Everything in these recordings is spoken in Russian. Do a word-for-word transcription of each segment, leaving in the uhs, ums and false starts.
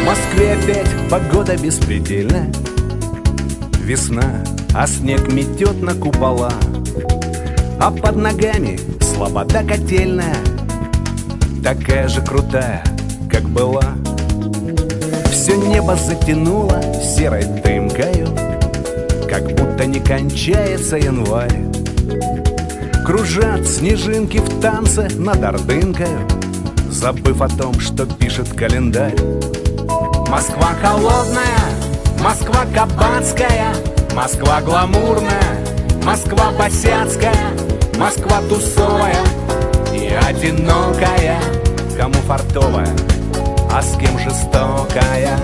Москве опять погода беспредельная. Весна, а снег метет на купола, а под ногами слобода котельная, такая же крутая, как была. Все небо затянуло серой дымкою, как будто не кончается январь. Кружат снежинки в танце над Ордынкою, забыв о том, что пишет календарь. Москва холодная, Москва кабацкая, Москва гламурная, Москва босяцкая, Москва тусовая и одинокая, кому фартовая, а с кем жестокая.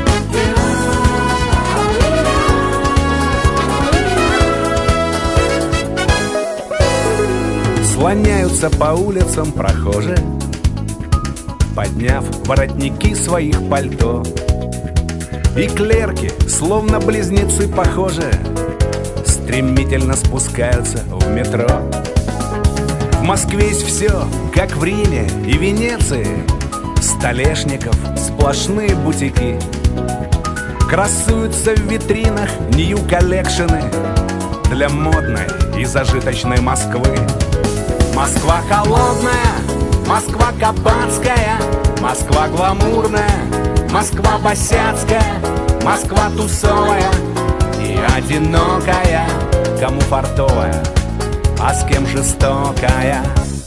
Слоняются по улицам прохожие, подняв воротники своих пальто. И клерки, словно близнецы похожие, стремительно спускаются в метро. В Москве есть все, как в Риме и Венеции. Столешников сплошные бутики, красуются в витринах нью-коллекшены для модной и зажиточной Москвы. Москва холодная, Москва кабацкая, Москва гламурная, Москва босяцкая, Москва тусовая и одинокая, кому фартовая, а с кем жестокая.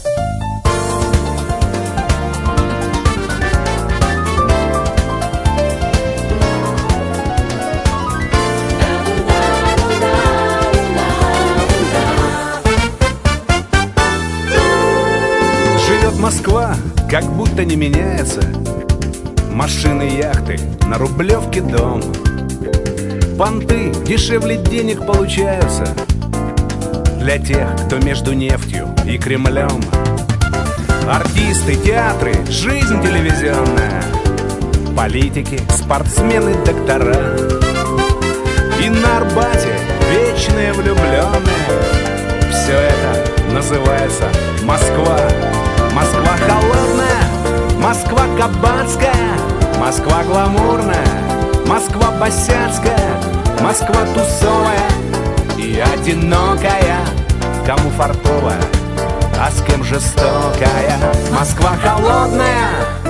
Живет Москва, как будто не меняется. Машины, яхты, на Рублевке дом. Понты дешевле денег получаются для тех, кто между нефтью и Кремлем. Артисты, театры, жизнь телевизионная, политики, спортсмены, доктора. И на Арбате вечные влюбленные. Все это называется Москва. Москва холодная, Москва кабацкая, Москва гламурная, Москва босяцкая, Москва тусовая и одинокая, кому фартовая, а с кем жестокая. Москва холодная,